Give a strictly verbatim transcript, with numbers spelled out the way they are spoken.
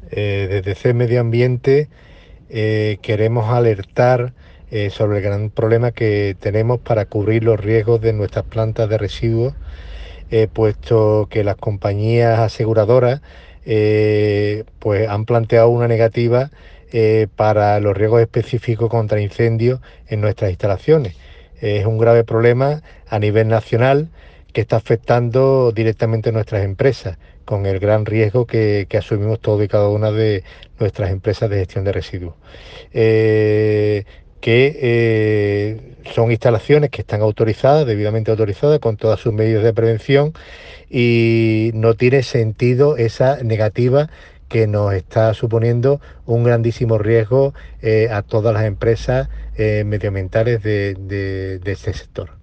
Eh, desde C Medio Ambiente eh, queremos alertar eh, sobre el gran problema que tenemos para cubrir los riesgos de nuestras plantas de residuos, eh, puesto que las compañías aseguradoras eh, pues han planteado una negativa eh, para los riesgos específicos contra incendios en nuestras instalaciones. Es un grave problema a nivel nacional que está afectando directamente a nuestras empresas, con el gran riesgo que, que asumimos todos y cada una de nuestras empresas de gestión de residuos. Eh, que eh, son instalaciones que están autorizadas, debidamente autorizadas, con todas sus medidas de prevención, y no tiene sentido esa negativa que nos está suponiendo un grandísimo riesgo eh, a todas las empresas eh, medioambientales de, de, de este sector.